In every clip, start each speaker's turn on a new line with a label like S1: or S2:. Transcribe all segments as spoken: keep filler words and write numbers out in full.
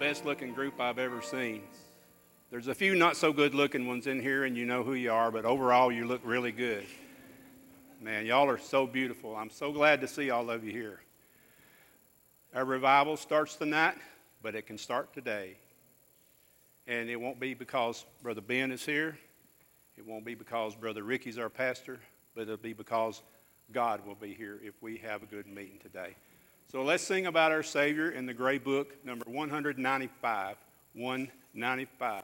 S1: best looking group I've ever seen. There's a few not so good looking ones in here, and you know who you are, but overall you look really good. Man, y'all are so beautiful. I'm so glad to see all of you here. Our revival starts tonight, but it can start today. And it won't be because Brother Ben is here. It won't be because Brother Ricky's our pastor, but it'll be because God will be here if we have a good meeting today. So let's sing about our Savior in the Gray Book, number one ninety-five. one ninety-five.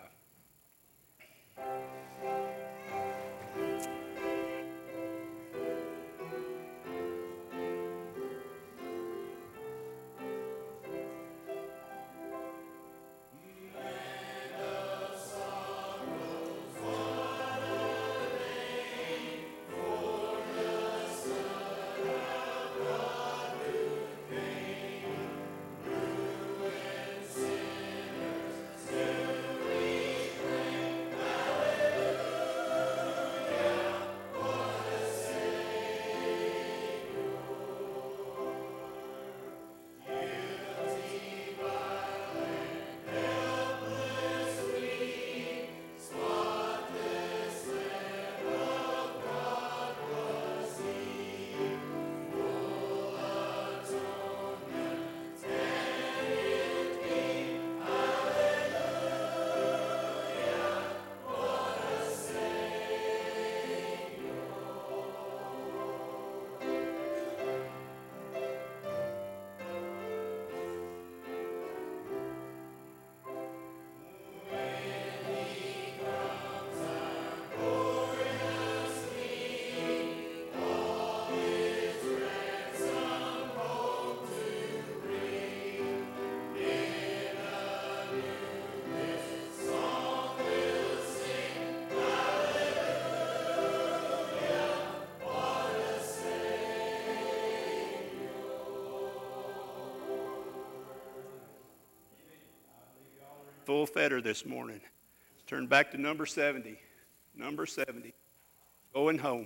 S1: Full fetter this morning. Let's turn back to number seventy. Number seventy. Going home.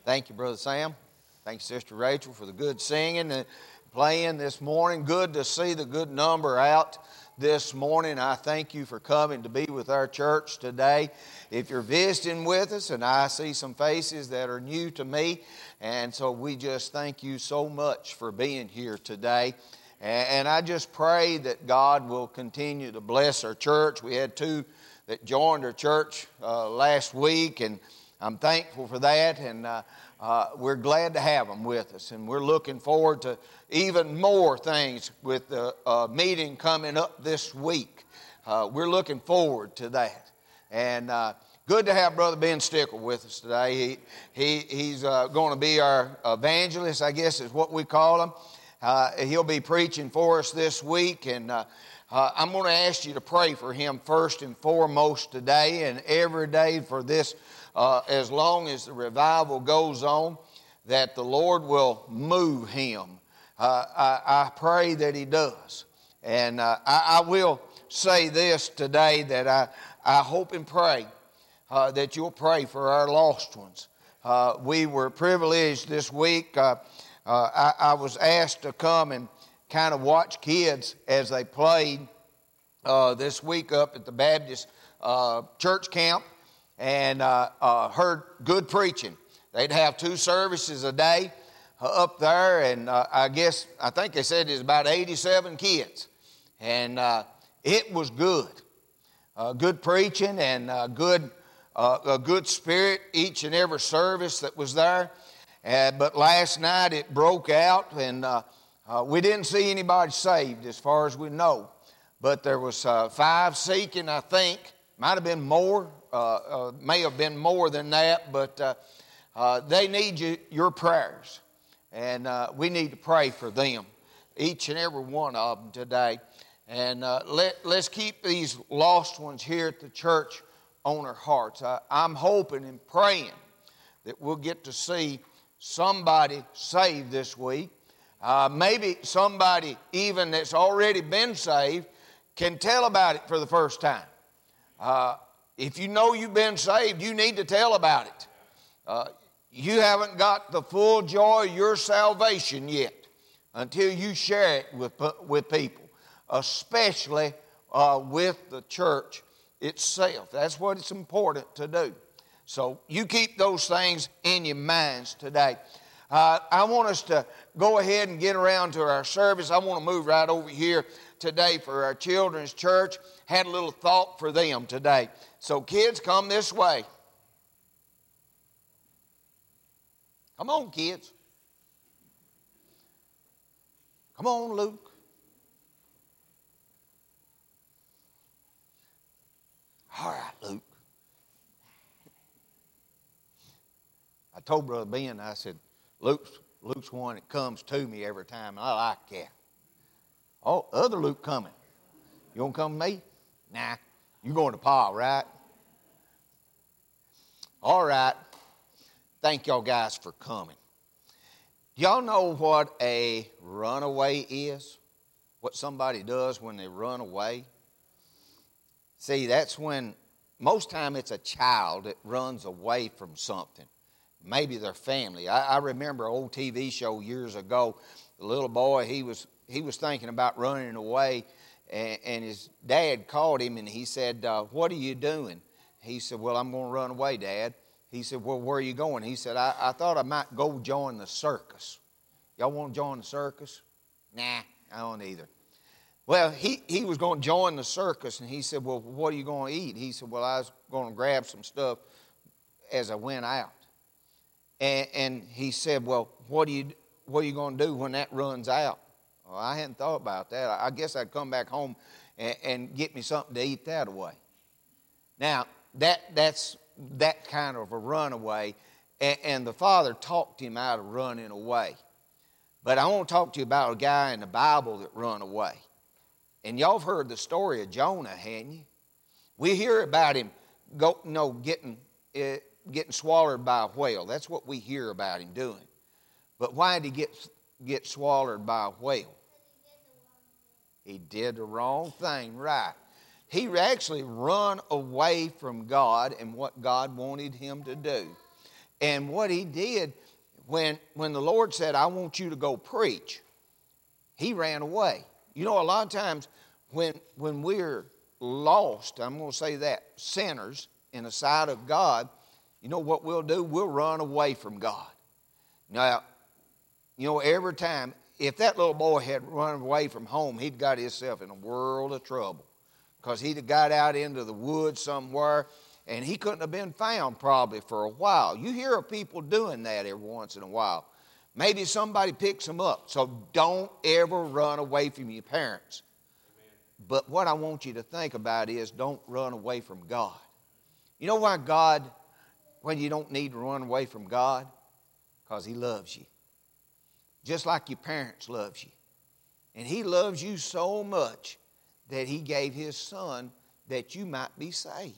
S2: Thank you, Brother Sam. Thank you, Sister Rachel, for the good singing and playing this morning. Good to see the good number out this morning. I thank you for coming to be with our church today. If you're visiting with us, and I see some faces that are new to me, and so we just thank you so much for being here today. And I just pray that God will continue to bless our church. We had two that joined our church uh, last week, and I'm thankful for that, and uh, uh, we're glad to have them with us. And we're looking forward to even more things with the uh, meeting coming up this week. Uh, we're looking forward to that. And uh, good to have Brother Ben Stickle with us today. He, he He's uh, going to be our evangelist, I guess is what we call him. Uh, he'll be preaching for us this week, and uh, uh, I'm going to ask you to pray for him first and foremost today and every day for this Uh, as long as the revival goes on, that the Lord will move him. Uh, I, I pray that he does. And uh, I, I will say this today, that I, I hope and pray uh, that you'll pray for our lost ones. Uh, we were privileged this week. Uh, uh, I, I was asked to come and kind of watch kids as they played uh, this week up at the Baptist uh, church camp. And uh, uh, heard good preaching. They'd have two services a day uh, up there, and uh, I guess, I think they said there's about eighty-seven kids. And uh, it was good. Uh, good preaching and uh, good, uh, a good spirit each and every service that was there. Uh, but last night it broke out, and uh, uh, we didn't see anybody saved as far as we know. But there was uh, five seeking, I think. Might have been more. Uh, uh, may have been more than that, but uh, uh, they need you, your prayers, and uh, we need to pray for them, each and every one of them today. And uh, let, let's keep these lost ones here at the church on our hearts. I, I'm hoping and praying that we'll get to see somebody saved this week. Uh, maybe somebody even that's already been saved can tell about it for the first time. Uh, If you know you've been saved, you need to tell about it. Uh, you haven't got the full joy of your salvation yet until you share it with, with people, especially uh, with the church itself. That's what it's important to do. So you keep those things in your minds today. Uh, I want us to go ahead and get around to our service. I want to move right over here today for our children's church. Had a little thought for them today. So kids, come this way. Come on, kids. Come on, Luke. All right, Luke. I told Brother Ben, I said, Luke's, Luke's one that comes to me every time, and I like that. Oh, other Luke coming. You want to come with me? Nah, you're going to Pa, right? All right. Thank y'all guys for coming. Do y'all know what a runaway is? What somebody does when they run away? See, that's when, most time it's a child that runs away from something. Maybe their family. I, I remember an old T V show years ago. The little boy, he was he was thinking about running away, and, and his dad called him and he said, uh, what are you doing? He said, well, I'm going to run away, Dad. He said, well, where are you going? He said, I, I thought I might go join the circus. Y'all want to join the circus? Nah, I don't either. Well, he, he was going to join the circus, and he said, well, what are you going to eat? He said, well, I was going to grab some stuff as I went out. And, and he said, well, what are you, what are you going to do when that runs out? Well, I hadn't thought about that. I guess I'd come back home and, and get me something to eat that way. Now, that that's that kind of a runaway, and, and the father talked him out of running away. But I want to talk to you about a guy in the Bible that run away. And y'all have heard the story of Jonah, hadn't you? We hear about him go, you know, getting, uh, getting swallowed by a whale. That's what we hear about him doing. But why did he get, get swallowed by a whale? He did the wrong thing, right. He actually run away from God and what God wanted him to do. And what he did, when, when the Lord said, I want you to go preach, he ran away. You know, a lot of times when, when we're lost, I'm going to say that, sinners in the sight of God, you know what we'll do? We'll run away from God. Now, you know, every time, if that little boy had run away from home, he'd got himself in a world of trouble, because he'd have got out into the woods somewhere, and he couldn't have been found probably for a while. You hear of people doing that every once in a while. Maybe somebody picks them up. So don't ever run away from your parents. Amen. But what I want you to think about is, don't run away from God. You know why God, when you don't need to run away from God? Because he loves you. Just like your parents loves you. And he loves you so much that he gave his son that you might be saved.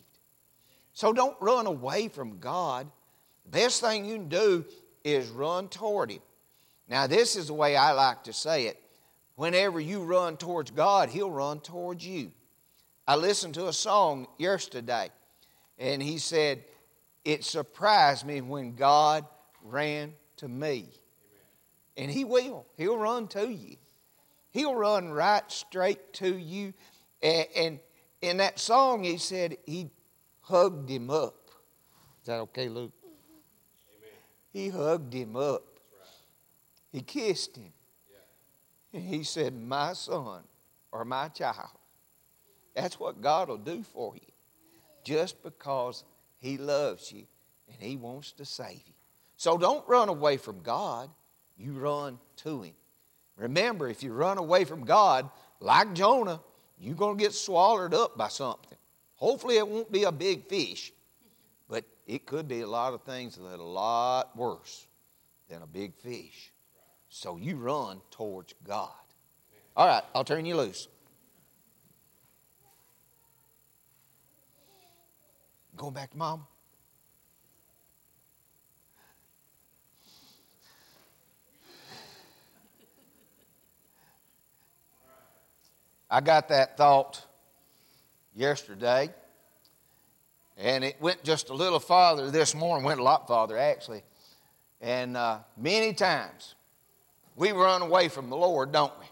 S2: So don't run away from God. The best thing you can do is run toward him. Now, this is the way I like to say it. Whenever you run towards God, he'll run towards you. I listened to a song yesterday, and he said, it surprised me when God ran to me. Amen. And he will. He'll run to you. He'll run right straight to you. And, and in that song, he said he hugged him up. Is that okay, Luke? Amen. He hugged him up. Right. He kissed him. Yeah. And he said, my son or my child. That's what God will do for you. Just because he loves you and he wants to save you. So don't run away from God. You run to him. Remember, if you run away from God, like Jonah, you're going to get swallowed up by something. Hopefully it won't be a big fish, but it could be a lot of things that are a lot worse than a big fish. So you run towards God. All right, I'll turn you loose. Going back to Mama. I got that thought yesterday, and it went just a little farther this morning, went a lot farther actually. And uh, many times we run away from the Lord, don't we?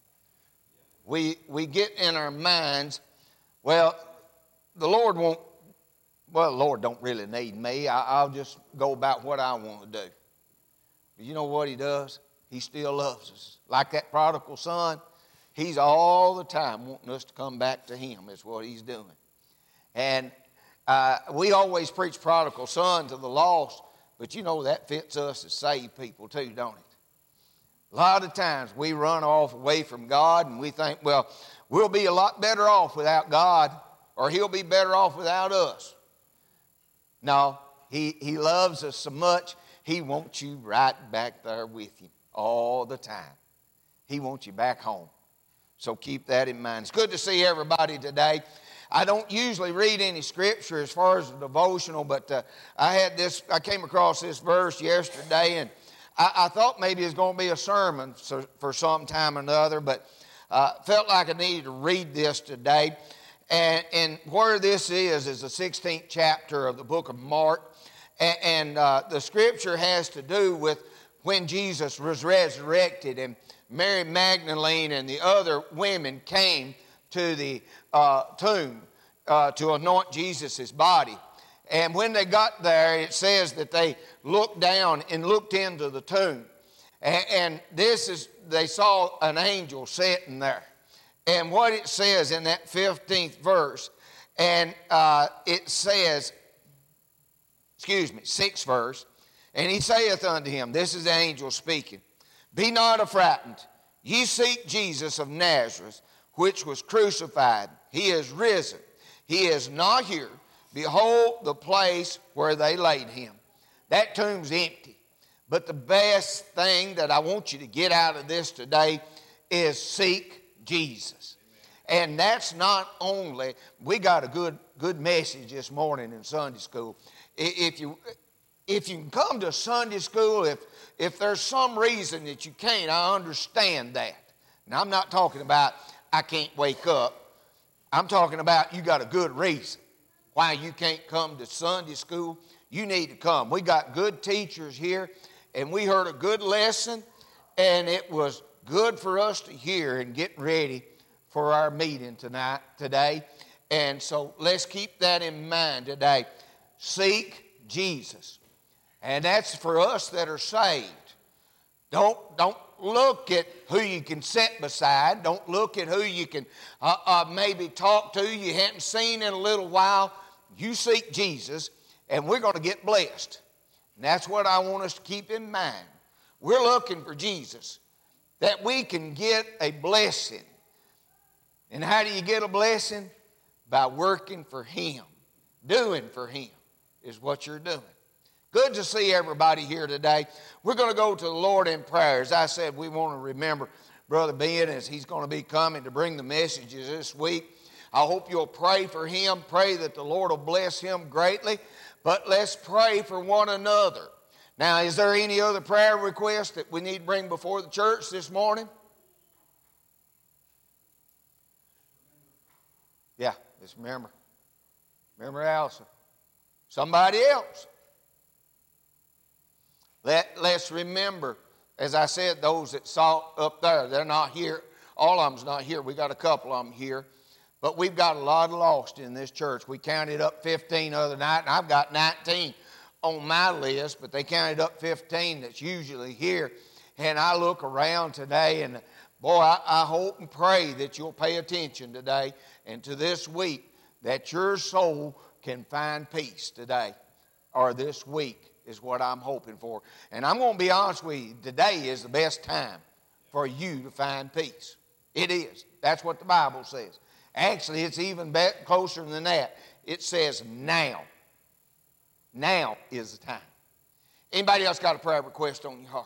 S2: We we get in our minds, well, the Lord won't, well, the Lord don't really need me. I, I'll just go about what I want to do. But you know what he does? He still loves us. Like that prodigal son, he's all the time wanting us to come back to him is what he's doing. And uh, we always preach prodigal son to the lost, but you know that fits us as saved people too, don't it? A lot of times we run off away from God and we think, well, we'll be a lot better off without God, or he'll be better off without us. No, he, he loves us so much, he wants you right back there with him all the time. He wants you back home. So keep that in mind. It's good to see everybody today. I don't usually read any scripture as far as a devotional, but uh, I had this. I came across this verse yesterday, and I, I thought maybe it's going to be a sermon for, for some time or another, but uh, felt like I needed to read this today. And, and where this is is the sixteenth chapter of the book of Mark, and, and uh, the scripture has to do with when Jesus was resurrected, and Mary Magdalene and the other women came to the uh, tomb uh, to anoint Jesus' body. And when they got there, it says that they looked down and looked into the tomb. And, and this is, they saw an angel sitting there. And what it says in that fifteenth verse, and uh, it says, excuse me, sixth verse, and he saith unto him, this is the angel speaking, be not affrighted, ye seek Jesus of Nazareth, which was crucified. He is risen. He is not here. Behold the place where they laid him. That tomb's empty. But the best thing that I want you to get out of this today is seek Jesus. Amen. And that's not only, we got a good good message this morning in Sunday school. If you if you can come to Sunday school, if if there's some reason that you can't, I understand that. Now I'm not talking about I can't wake up. I'm talking about you got a good reason why you can't come to Sunday school. you need to come. We got good teachers here, and we heard a good lesson, and it was good for us to hear and get ready for our meeting tonight, today. And so let's keep that in mind today. Seek Jesus. And that's for us that are saved. Don't, don't look at who you can sit beside. Don't look at who you can uh, uh, maybe talk to you hadn't seen in a little while. You seek Jesus, and we're going to get blessed. And that's what I want us to keep in mind. We're looking for Jesus, that we can get a blessing. And how do you get a blessing? By working for Him. Doing for Him is what you're doing. Good to see everybody here today. We're going to go to the Lord in prayer. As I said, we want to remember Brother Ben as he's going to be coming to bring the messages this week. I hope you'll pray for him. Pray that the Lord will bless him greatly. But let's pray for one another. Now, is there any other prayer request that we need to bring before the church this morning? Yeah, just remember. Remember Allison. Somebody else. Let, let's remember, as I said, those that saw up there, they're not here. All of them's not here. We got a couple of them here. But we've got a lot of lost in this church. We counted up fifteen the other night, and I've got nineteen on my list, but they counted up fifteen that's usually here. And I look around today, and boy, I, I hope and pray that you'll pay attention today and to this week, that your soul can find peace today or this week. Is what I'm hoping for. And I'm going to be honest with you, today is the best time for you to find peace. It is. That's what the Bible says. Actually, it's even better, closer than that. It says now. Now is the time. Anybody else got a prayer request on your heart?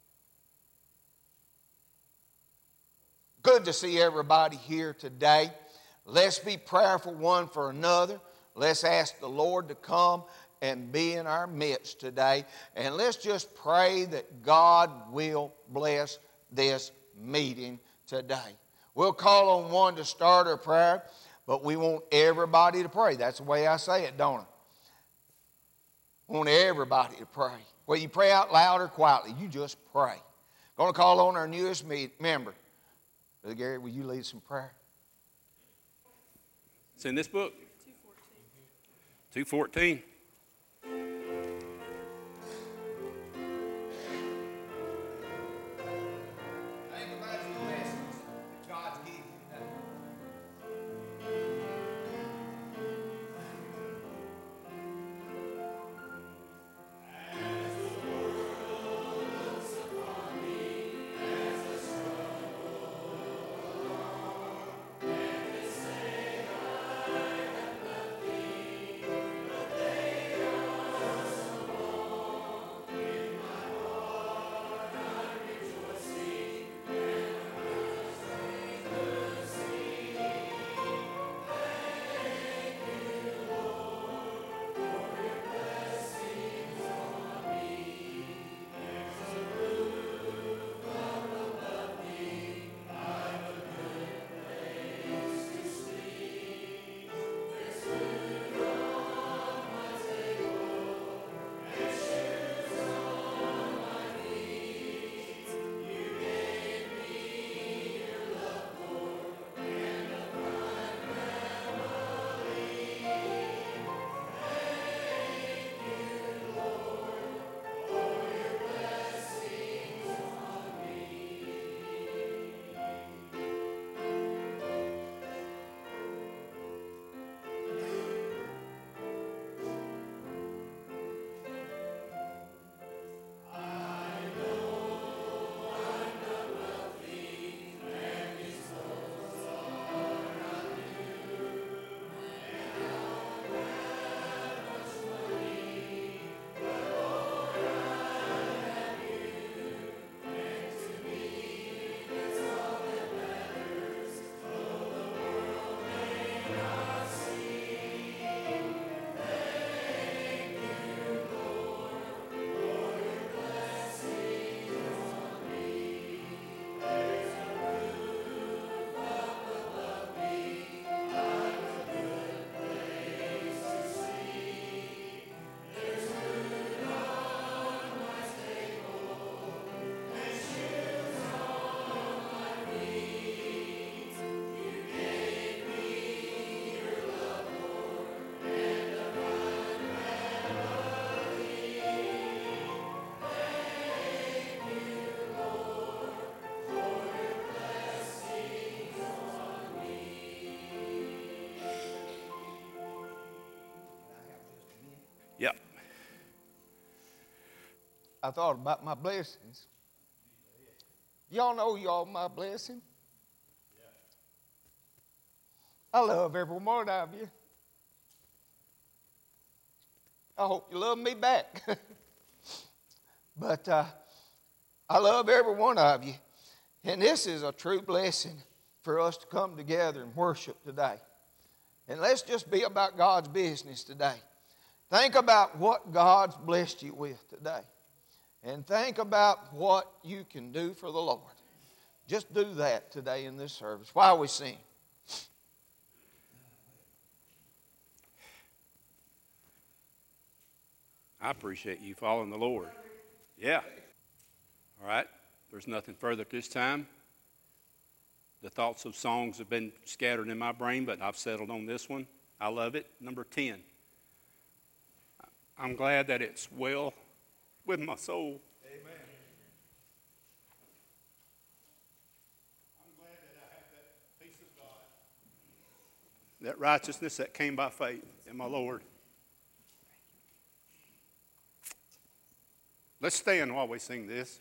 S2: Good to see everybody here today. Let's be prayerful one for another. Let's ask the Lord to come and be in our midst today. And let's just pray that God will bless this meeting today. We'll call on one to start our prayer, but we want everybody to pray. That's the way I say it, don't I? I want everybody to pray. Whether you pray out loud or quietly, you just pray. Going to call on our newest member. Brother Gary, will you lead some prayer?
S1: It's in this book. two fourteen.
S3: Day
S1: Yep.
S2: I thought about my blessings. Y'all know y'all my blessing. I love every one of you. I hope you love me back. But uh, I love every one of you. And this is a true blessing for us to come together and worship today. And let's just be about God's business today. Think about what God's blessed you with today. And think about what you can do for the Lord. Just do that today in this service while we sing.
S1: I appreciate you following the Lord. Yeah. All right. There's nothing further at this time. The thoughts of songs have been scattered in my brain, but I've settled on this one. I love it. Number ten. I'm glad that it's well with my soul. Amen. I'm glad that I have that peace of God. That righteousness that came by faith in my Lord. Let's stand while we sing this.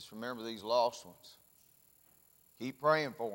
S2: Let's remember these lost ones. Keep praying for them.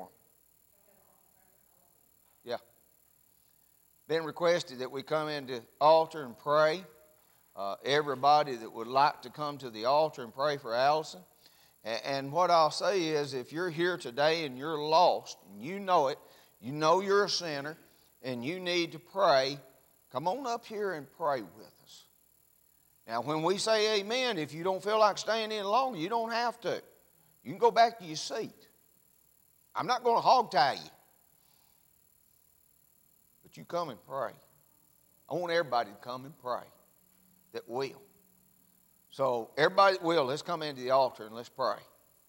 S2: Yeah. Been requested that we come into altar and pray. Uh, everybody that would like to come to the altar and pray for Allison. And, and what I'll say is, if you're here today and you're lost, and you know it, you know you're a sinner, and you need to pray, come on up here and pray with us. Now, when we say amen, if you don't feel like staying in longer, you don't have to. You can go back to your seat. I'm not going to hog tie you. But you come and pray. I want everybody to come and pray that will. So, everybody that will, let's come into the altar and let's pray.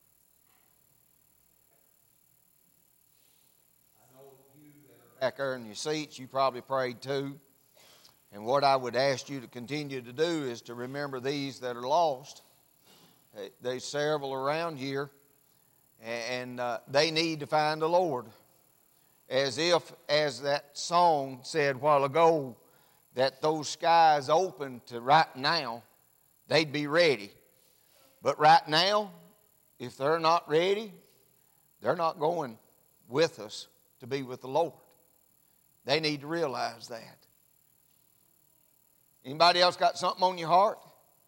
S2: I know you that are back there in your seats, you probably prayed too. And what I would ask you to continue to do is to remember these that are lost. There's several around here, and uh, they need to find the Lord. As if, as that song said a while ago, that those skies open to right now, they'd be ready. But right now, if they're not ready, they're not going with us to be with the Lord. They need to realize that. Anybody else got something on your heart?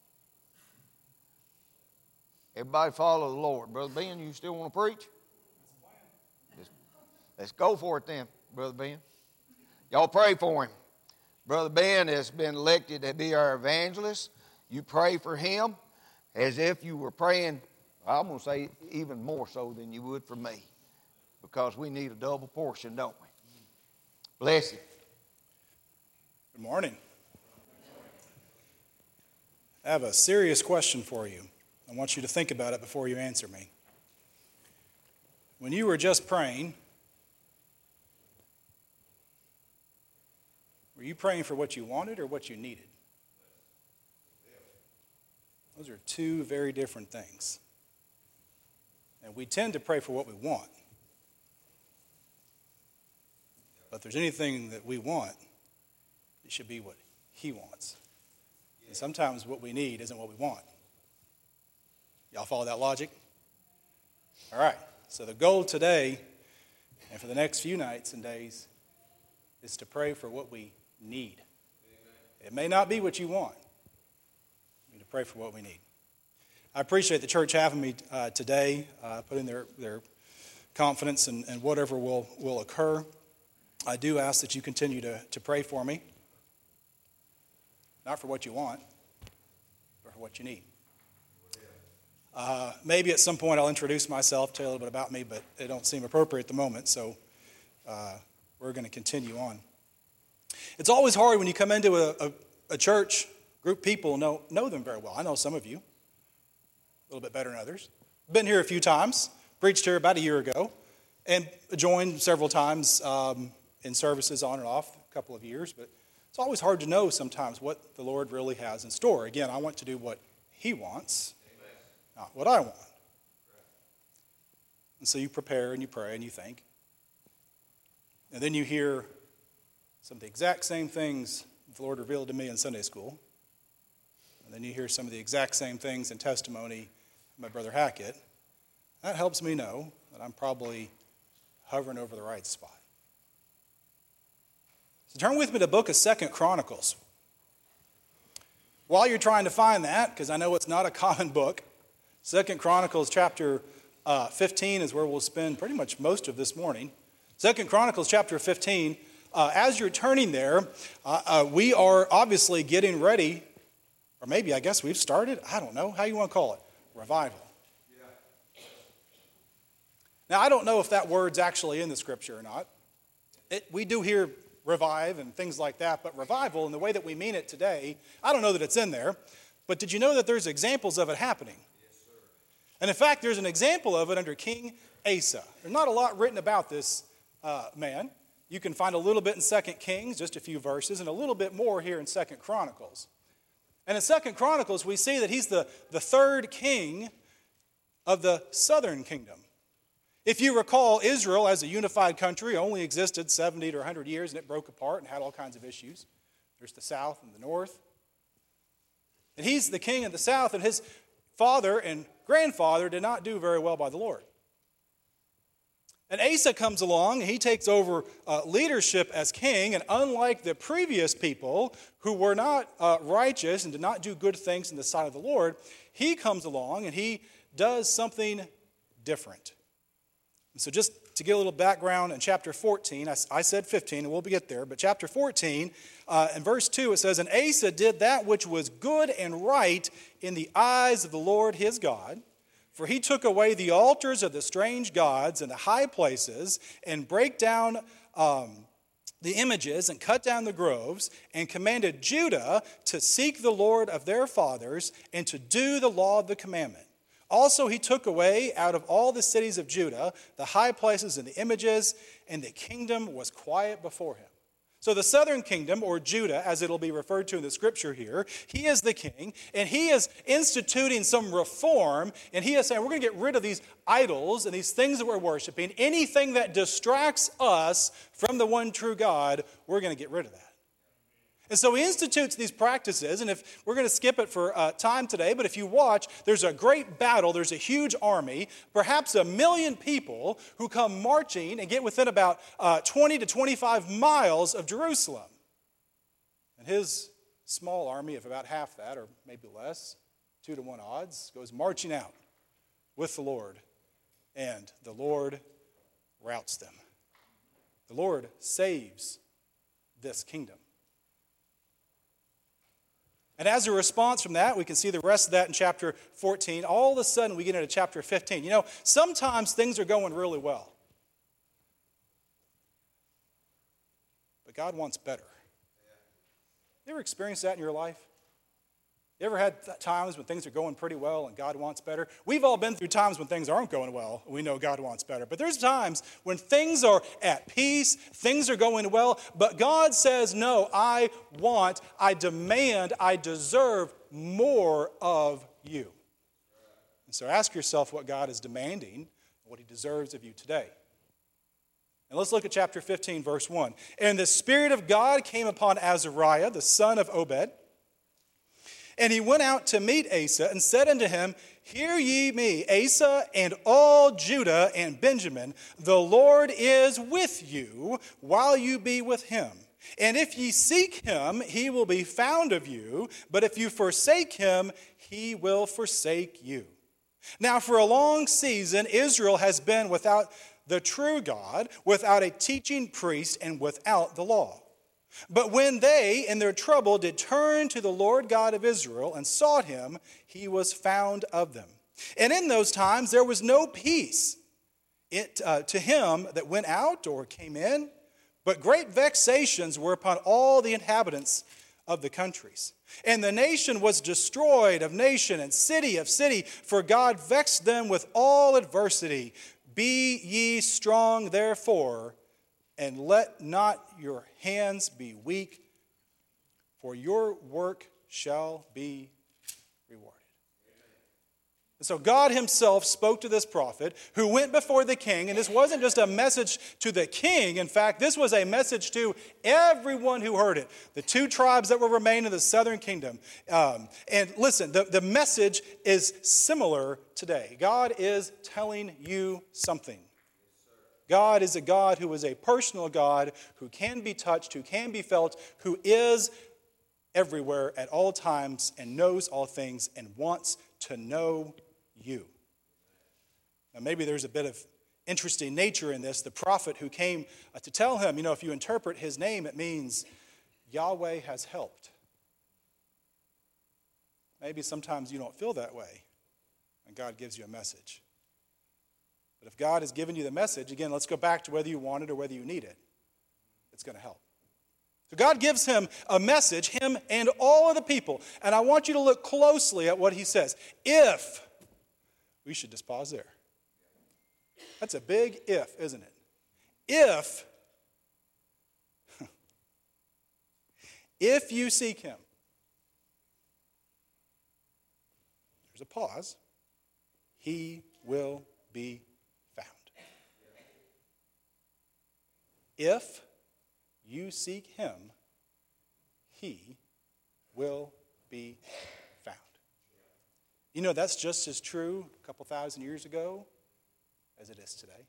S2: Everybody follow the Lord. Brother Ben, you still want to preach? Let's, let's go for it then, Brother Ben. Y'all pray for him. Brother Ben has been elected to be our evangelist. You pray for him as if you were praying, I'm going to say even more so than you would for me, because we need a double portion, don't we? Bless you.
S3: Good morning. I have a serious question for you. I want you to think about it before you answer me. When you were just praying, were you praying for what you wanted or what you needed? Those are two very different things. And we tend to pray for what we want. But if there's anything that we want, it should be what He wants. And sometimes what we need isn't what we want. Y'all follow that logic? All right. So the goal today and for the next few nights and days is to pray for what we need. It may not be what you want. We need to pray for what we need. I appreciate the church having me uh, today, uh, putting their, their confidence in, in whatever will, will occur. I do ask that you continue to, to pray for me. Not for what you want, but for what you need. Uh, maybe at some point I'll introduce myself, tell you a little bit about me, but it don't seem appropriate at the moment, so uh, we're going to continue on. It's always hard when you come into a, a, a church, group of people know, know them very well. I know some of you, a little bit better than others. Been here a few times, preached here about a year ago, and joined several times um, in services on and off, a couple of years, but it's always hard to know sometimes what the Lord really has in store. Again, I want to do what He wants, Amen. Not what I want. Right. And so you prepare and you pray and you think. And then you hear some of the exact same things the Lord revealed to me in Sunday school. And then you hear some of the exact same things in testimony from my brother Hackett. That helps me know that I'm probably hovering over the right spot. So turn with me to the book of Second Chronicles. While you're trying to find that, because I know it's not a common book, Second Chronicles chapter uh, fifteen is where we'll spend pretty much most of this morning. Second Chronicles chapter fifteen, uh, as you're turning there, uh, uh, we are obviously getting ready, or maybe I guess we've started, I don't know, how you want to call it, revival. Yeah. Now I don't know if that word's actually in the scripture or not. It, we do hear revive and things like that, but revival in the way that we mean it today, I don't know that it's in there, but did you know that there's examples of it happening? Yes, sir. And in fact, there's an example of it under King Asa. There's not a lot written about this uh, man. You can find a little bit in Second Kings, just a few verses, and a little bit more here in Second Chronicles. And in Second Chronicles, we see that he's the, the third king of the southern kingdom. If you recall, Israel as a unified country only existed seventy to one hundred years, and it broke apart and had all kinds of issues. There's the south and the north. And he's the king of the south, and his father and grandfather did not do very well by the Lord. And Asa comes along, and he takes over uh, leadership as king, and unlike the previous people who were not uh, righteous and did not do good things in the sight of the Lord, he comes along and he does something different. And so just to get a little background in chapter fourteen, I, I said fifteen, and we'll get there, but chapter fourteen, uh, in verse two, it says, "And Asa did that which was good and right in the eyes of the Lord his God, for he took away the altars of the strange gods and the high places, and brake down um, the images, and cut down the groves, and commanded Judah to seek the Lord of their fathers, and to do the law of the commandment. Also he took away out of all the cities of Judah the high places and the images, and the kingdom was quiet before him." So the southern kingdom, or Judah, as it'll be referred to in the scripture here, he is the king, and he is instituting some reform, and he is saying, we're going to get rid of these idols and these things that we're worshiping. Anything that distracts us from the one true God, we're going to get rid of that. And so he institutes these practices, and if we're going to skip it for uh, time today, but if you watch, there's a great battle, there's a huge army, perhaps a million people who come marching and get within about uh, twenty to twenty-five miles of Jerusalem. And his small army of about half that, or maybe less, two to one odds, goes marching out with the Lord, and the Lord routs them. The Lord saves this kingdom. And as a response from that, we can see the rest of that in chapter fourteen. All of a sudden, we get into chapter fifteen. You know, sometimes things are going really well. But God wants better. You ever experienced that in your life? You ever had th- times when things are going pretty well and God wants better? We've all been through times when things aren't going well. We know God wants better. But there's times when things are at peace, things are going well, but God says, no, I want, I demand, I deserve more of you. And so ask yourself what God is demanding, what he deserves of you today. And let's look at chapter fifteen, verse one. "And the Spirit of God came upon Azariah, the son of Obed, and he went out to meet Asa and said unto him, Hear ye me, Asa and all Judah and Benjamin, the Lord is with you while you be with him. And if ye seek him, he will be found of you, but if you forsake him, he will forsake you. Now for a long season Israel has been without the true God, without a teaching priest, and without the law. But when they, in their trouble, did turn to the Lord God of Israel and sought him, he was found of them. And in those times there was no peace it, uh, to him that went out or came in, but great vexations were upon all the inhabitants of the countries. And the nation was destroyed of nation, and city of city, for God vexed them with all adversity. Be ye strong, therefore, and let not your hands be weak, for your work shall be rewarded." And so God himself spoke to this prophet who went before the king, and this wasn't just a message to the king. In fact, this was a message to everyone who heard it, the two tribes that will remain in the southern kingdom. Um, and listen, the, the message is similar today. God is telling you something. God is a God who is a personal God, who can be touched, who can be felt, who is everywhere at all times and knows all things and wants to know you. Now maybe there's a bit of interesting nature in this. The prophet who came to tell him, you know, if you interpret his name, it means Yahweh has helped. Maybe sometimes you don't feel that way when God gives you a message. But if God has given you the message, again, let's go back to whether you want it or whether you need it. It's going to help. So God gives him a message, him and all of the people. And I want you to look closely at what he says. If, we should just pause there. That's a big if, isn't it? If, if you seek him. There's a pause. He will be found. If you seek him, he will be found. You know, that's just as true a couple thousand years ago as it is today.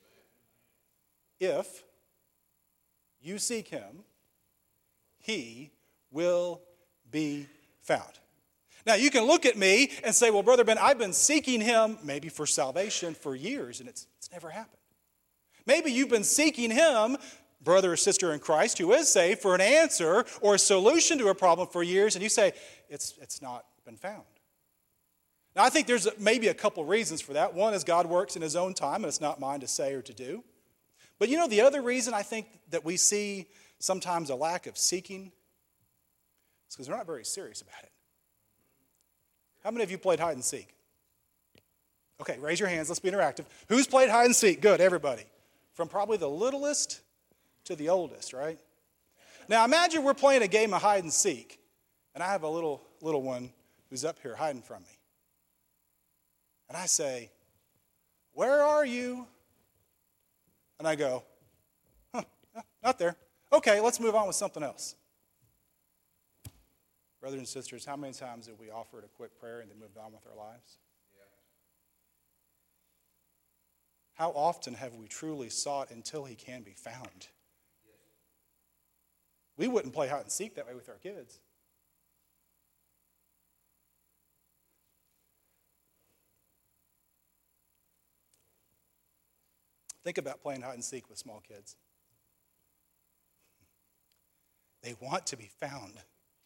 S3: If you seek him, he will be found. Now, you can look at me and say, well, Brother Ben, I've been seeking him maybe for salvation for years, and it's, it's never happened. Maybe you've been seeking him, brother or sister in Christ, who is saved, for an answer or a solution to a problem for years, and you say, it's, it's not been found. Now, I think there's maybe a couple reasons for that. One is God works in his own time, and it's not mine to say or to do. But you know, the other reason I think that we see sometimes a lack of seeking is because we're not very serious about it. How many of you played hide and seek? Okay, raise your hands. Let's be interactive. Who's played hide and seek? Good, everybody. From probably the littlest to the oldest, right? Now, imagine we're playing a game of hide and seek, and I have a little little one who's up here hiding from me. And I say, where are you? And I go, huh, not there. Okay, let's move on with something else. Brothers and sisters, how many times have we offered a quick prayer and then moved on with our lives? Yeah. How often have we truly sought until he can be found? Yes. We wouldn't play hide and seek that way with our kids. Think about playing hide and seek with small kids. They want to be found.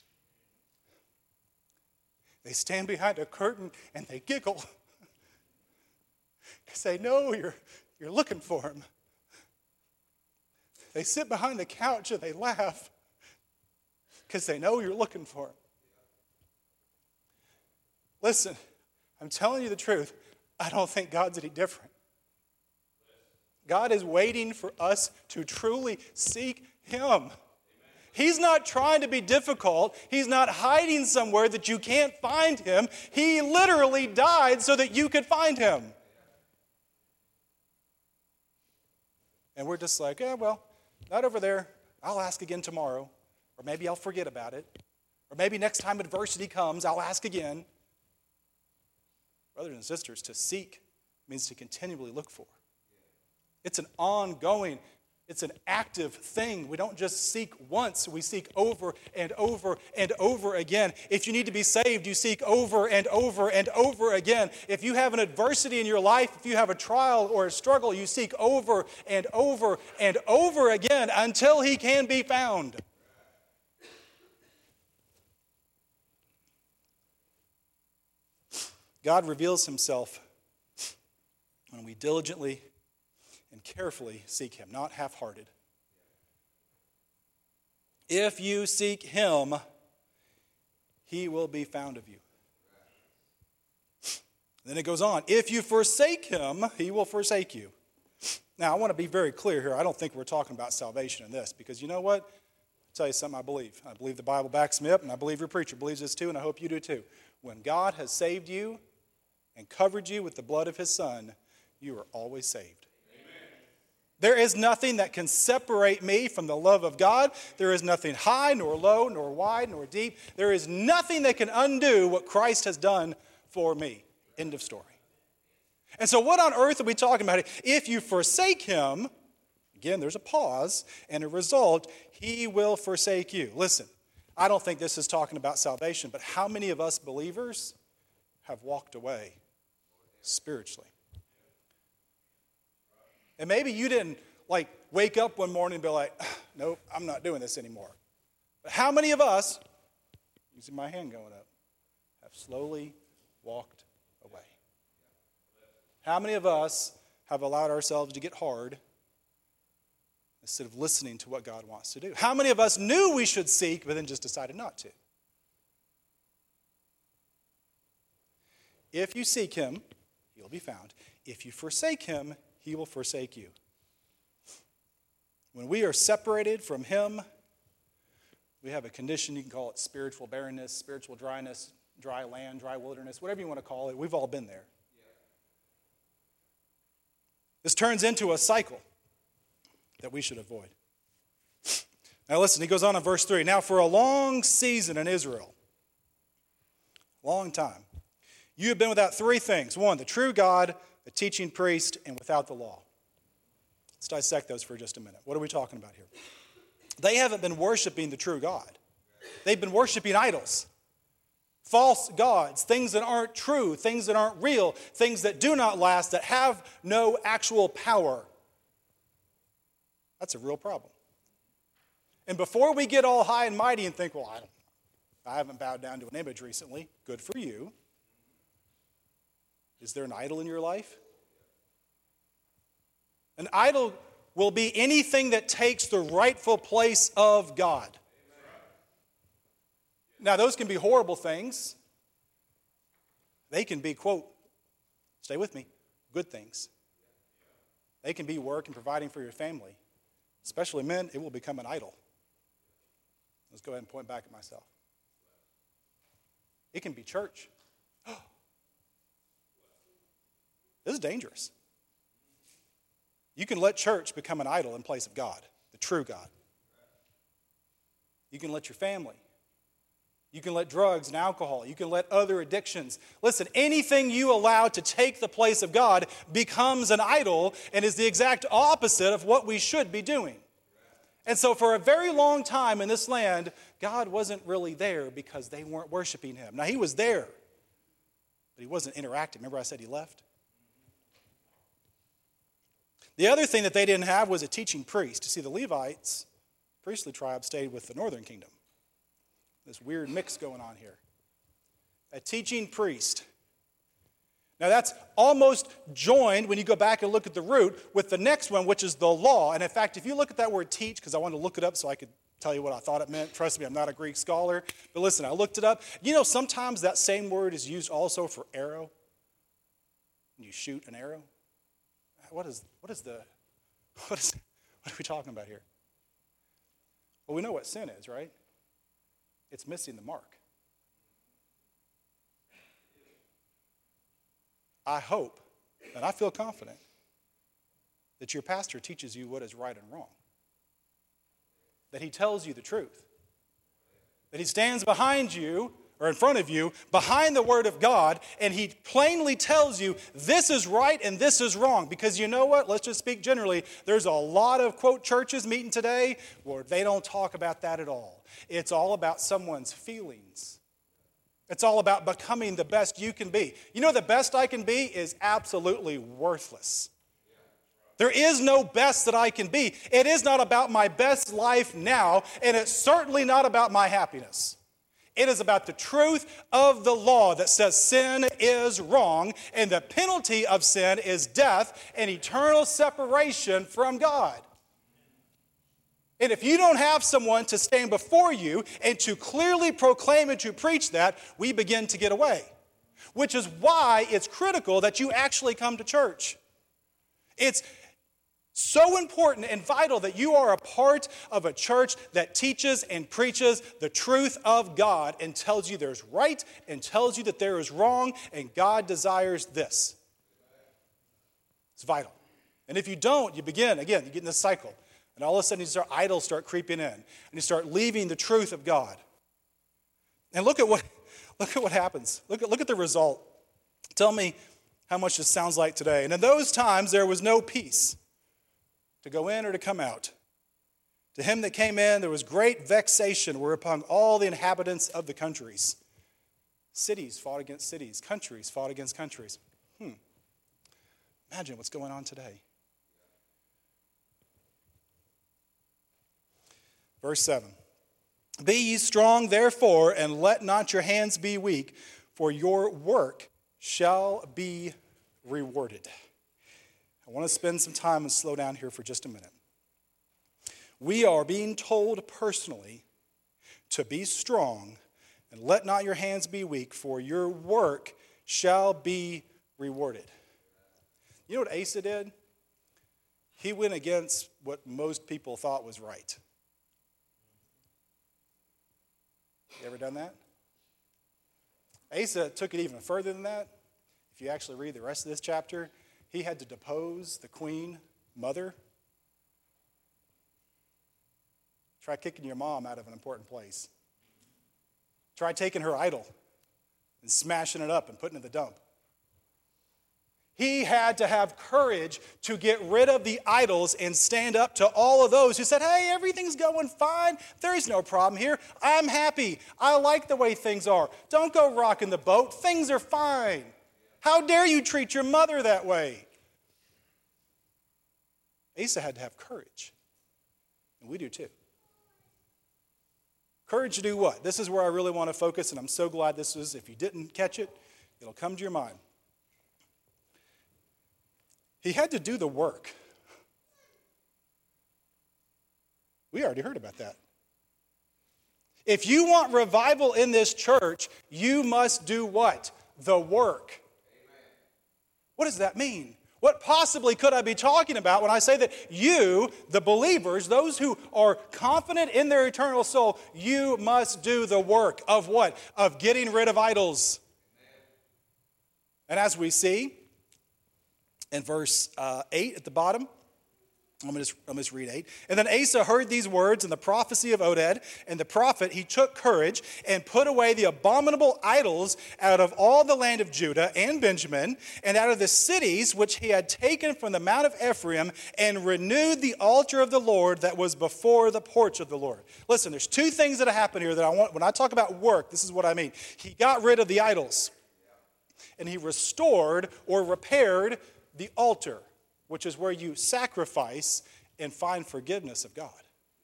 S3: They stand behind a curtain and they giggle because they know you're, you're looking for them. They sit behind the couch and they laugh because they know you're looking for them. Listen, I'm telling you the truth. I don't think God's any different. God is waiting for us to truly seek him. He's not trying to be difficult. He's not hiding somewhere that you can't find him. He literally died so that you could find him. And we're just like, yeah, well, not over there. I'll ask again tomorrow. Or maybe I'll forget about it. Or maybe next time adversity comes, I'll ask again. Brothers and sisters, to seek means to continually look for. It's an ongoing, it's an active thing. We don't just seek once, we seek over and over and over again. If you need to be saved, you seek over and over and over again. If you have an adversity in your life, if you have a trial or a struggle, you seek over and over and over again until he can be found. God reveals himself when we diligently and carefully seek him, not half-hearted. If you seek him, he will be found of you. Then it goes on. If you forsake him, he will forsake you. Now, I want to be very clear here. I don't think we're talking about salvation in this, because you know what? I'll tell you something I believe. I believe the Bible backs me up, and I believe your preacher believes this too, and I hope you do too. When God has saved you and covered you with the blood of his Son, you are always saved. There is nothing that can separate me from the love of God. There is nothing high, nor low, nor wide, nor deep. There is nothing that can undo what Christ has done for me. End of story. And so what on earth are we talking about? If you forsake him, again, there's a pause, and a result, he will forsake you. Listen, I don't think this is talking about salvation, but how many of us believers have walked away spiritually? And maybe you didn't like wake up one morning and be like, nope, I'm not doing this anymore. But how many of us, using my hand going up, have slowly walked away? How many of us have allowed ourselves to get hard instead of listening to what God wants to do? How many of us knew we should seek but then just decided not to? If you seek him, he'll be found. If you forsake him, he will forsake you. When we are separated from him, we have a condition, you can call it spiritual barrenness, spiritual dryness, dry land, dry wilderness, whatever you want to call it. We've all been there. This turns into a cycle that we should avoid. Now listen, he goes on in verse three. Now for a long season in Israel, long time, You have been without three things. One, the true God, a teaching priest, and without the law. Let's dissect those for just a minute. What are we talking about here? They haven't been worshiping the true God. They've been worshiping idols, false gods, things that aren't true, things that aren't real, things that do not last, that have no actual power. That's a real problem. And before we get all high and mighty and think, well, I, don't, I haven't bowed down to an image recently, good for you. Is there an idol in your life? An idol will be anything that takes the rightful place of God. Now, those can be horrible things. They can be, quote, stay with me, good things. They can be work and providing for your family. Especially men, it will become an idol. Let's go ahead and point back at myself. It can be church. This is dangerous. You can let church become an idol in place of God, the true God. You can let your family. You can let drugs and alcohol. You can let other addictions. Listen, anything you allow to take the place of God becomes an idol and is the exact opposite of what we should be doing. And so for a very long time in this land, God wasn't really there because they weren't worshiping him. Now, he was there, but he wasn't interacting. Remember I said he left? The other thing that they didn't have was a teaching priest. You see, the Levites, priestly tribe, stayed with the northern kingdom. This weird mix going on here. A teaching priest. Now that's almost joined, when you go back and look at the root, with the next one, which is the law. And in fact, if you look at that word teach, because I wanted to look it up so I could tell you what I thought it meant. Trust me, I'm not a Greek scholar. But listen, I looked it up. You know, sometimes that same word is used also for arrow. When you shoot an arrow. What is, what is the, what is, what are we talking about here? Well, we know what sin is, right? It's missing the mark. I hope, and I feel confident, that your pastor teaches you what is right and wrong. That he tells you the truth. That he stands behind you, or in front of you, behind the Word of God, and he plainly tells you this is right and this is wrong. Because you know what? Let's just speak generally. There's a lot of, quote, churches meeting today where they don't talk about that at all. It's all about someone's feelings. It's all about becoming the best you can be. You know, the best I can be is absolutely worthless. There is no best that I can be. It is not about my best life now, and it's certainly not about my happiness. It is about the truth of the law that says sin is wrong, and the penalty of sin is death and eternal separation from God. And if you don't have someone to stand before you and to clearly proclaim and to preach that, we begin to get away. Which is why it's critical that you actually come to church. It's so important and vital that you are a part of a church that teaches and preaches the truth of God and tells you there's right and tells you that there is wrong, and God desires this. It's vital. And if you don't, you begin, again, you get in this cycle. And all of a sudden, you start, idols start creeping in. And you start leaving the truth of God. And look at what, look at what happens. Look at, look at the result. Tell me how much this sounds like today. And in those times, there was no peace to go in or to come out. To him that came in, there was great vexation whereupon all the inhabitants of the countries. Cities fought against cities. Countries fought against countries. Hmm. Imagine what's going on today. Verse seven. Be ye strong, therefore, and let not your hands be weak, for your work shall be rewarded. I want to spend some time and slow down here for just a minute. We are being told personally to be strong, and let not your hands be weak, for your work shall be rewarded. You know what Asa did? He went against what most people thought was right. You ever done that? Asa took it even further than that. If you actually read the rest of this chapter, he had to depose the queen mother. Try kicking your mom out of an important place. Try taking her idol and smashing it up and putting it in the dump. He had to have courage to get rid of the idols and stand up to all of those who said, hey, everything's going fine. There's no problem here. I'm happy. I like the way things are. Don't go rocking the boat. Things are fine. How dare you treat your mother that way? Asa had to have courage. And we do too. Courage to do what? This is where I really want to focus, and I'm so glad this was, if you didn't catch it, it'll come to your mind. He had to do the work. We already heard about that. If you want revival in this church, you must do what? The work. Amen. What does that mean? What possibly could I be talking about when I say that you, the believers, those who are confident in their eternal soul, you must do the work of what? Of getting rid of idols. Amen. And as we see, in verse uh, eight at the bottom, I'm going to just read eight. And then Asa heard these words and the prophecy of Oded, and the prophet, he took courage and put away the abominable idols out of all the land of Judah and Benjamin, and out of the cities which he had taken from the Mount of Ephraim, and renewed the altar of the Lord that was before the porch of the Lord. Listen, there's two things that happen here that I want. When I talk about work, this is what I mean. He got rid of the idols, and he restored or repaired the altar, which is where you sacrifice and find forgiveness of God.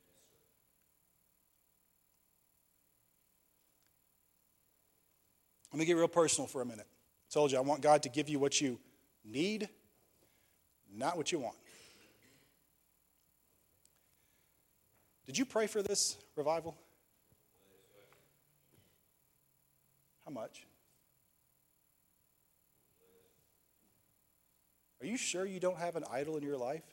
S3: Let me get real personal for a minute. I told you I want God to give you what you need, not what you want. Did you pray for this revival? How much? Are you sure you don't have an idol in your life?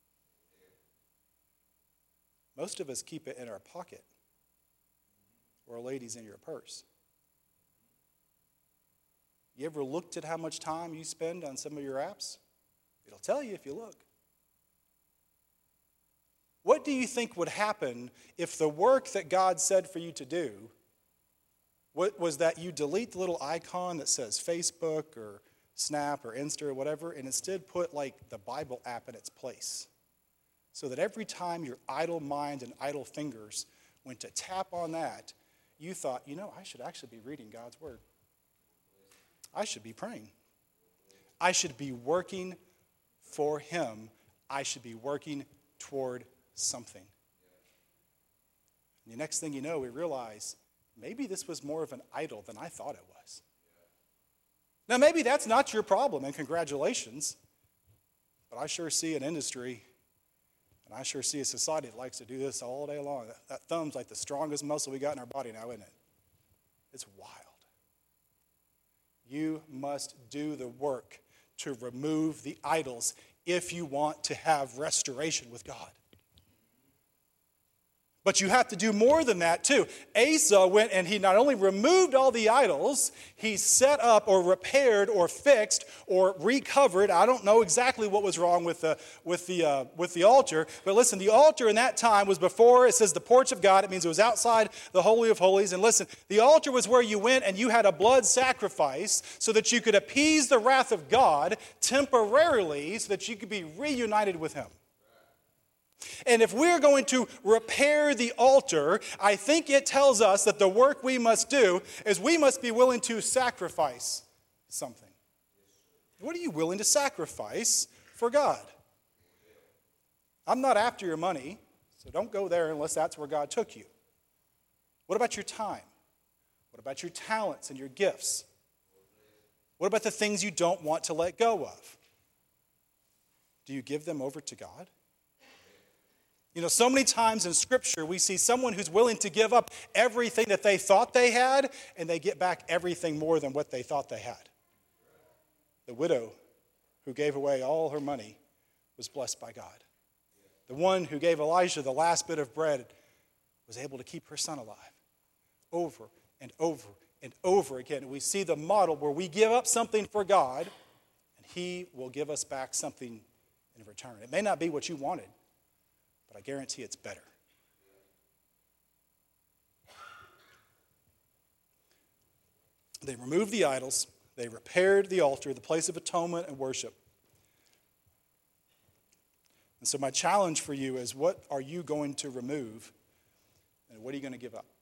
S3: Most of us keep it in our pocket, or a lady's in your purse. You ever looked at how much time you spend on some of your apps? It'll tell you if you look. What do you think would happen if the work that God said for you to do what was that you delete the little icon that says Facebook or Snap or Insta or whatever, and instead put like the Bible app in its place? So that every time your idle mind and idle fingers went to tap on that, you thought, you know, I should actually be reading God's word. I should be praying. I should be working for him. I should be working toward something. And the next thing you know, we realize maybe this was more of an idol than I thought it was. Now, maybe that's not your problem, and congratulations. But I sure see an industry, and I sure see a society that likes to do this all day long. That, that thumb's like the strongest muscle we got in our body now, isn't it? It's wild. You must do the work to remove the idols if you want to have restoration with God. But you have to do more than that too. Asa went and he not only removed all the idols, he set up or repaired or fixed or recovered. I don't know exactly what was wrong with the with the uh, with the altar, but listen, the altar in that time was before, it says the porch of God. It means it was outside the Holy of Holies. And listen, the altar was where you went and you had a blood sacrifice so that you could appease the wrath of God temporarily, so that you could be reunited with him. And if we're going to repair the altar, I think it tells us that the work we must do is we must be willing to sacrifice something. What are you willing to sacrifice for God? I'm not after your money, so don't go there unless that's where God took you. What about your time? What about your talents and your gifts? What about the things you don't want to let go of? Do you give them over to God? You know, so many times in Scripture, we see someone who's willing to give up everything that they thought they had, and they get back everything more than what they thought they had. The widow who gave away all her money was blessed by God. The one who gave Elijah the last bit of bread was able to keep her son alive. Over and over and over again, we see the model where we give up something for God, and he will give us back something in return. It may not be what you wanted, but I guarantee it's better. They removed the idols. They repaired the altar, the place of atonement and worship. And so my challenge for you is, what are you going to remove and what are you going to give up?